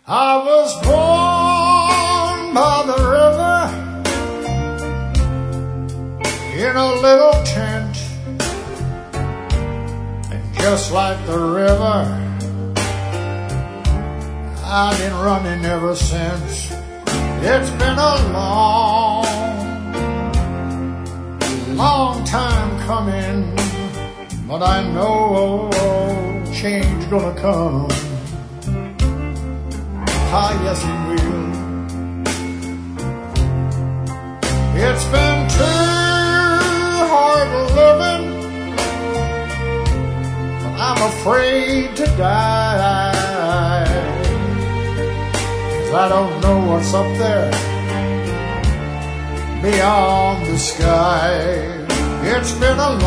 I was born by the river in a little tent, and just like the river, I've been running ever since. It's been a long time coming, but I know change gonna come. Ah, yes it will. It's been too hard living, but I'm afraid to die, 'cause I don't know what's up there beyond the sky. It's been a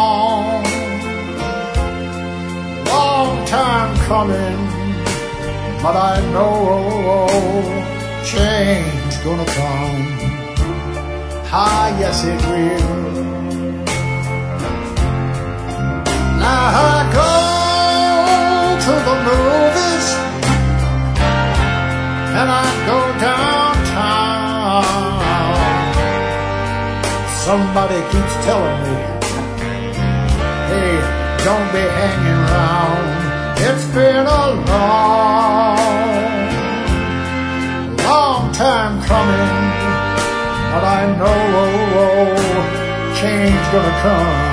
long time coming, but I know change gonna come. Ah, yes it will. Now I go to the movies and I go downtown. Somebody keeps telling me, hey, don't be hanging around. It's been a long time coming, but I know change gonna come.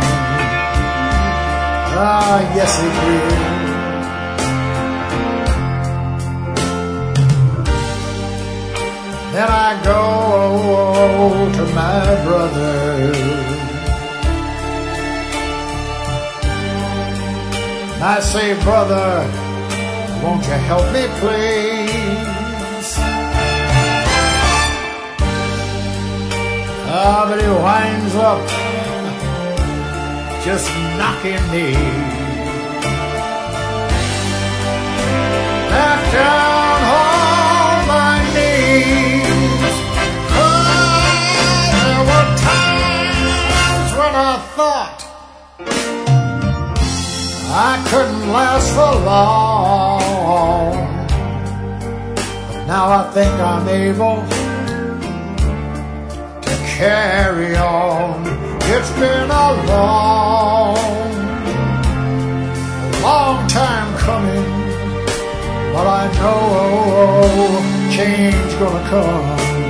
Ah, yes it will. Then I go to my brother. I say, brother, won't you help me please? Ah, but he winds up just knocking me back down on my knees. There were times when I thought I couldn't last for long, but now I think I'm able to carry on. It's been a long time coming, but I know change gonna come.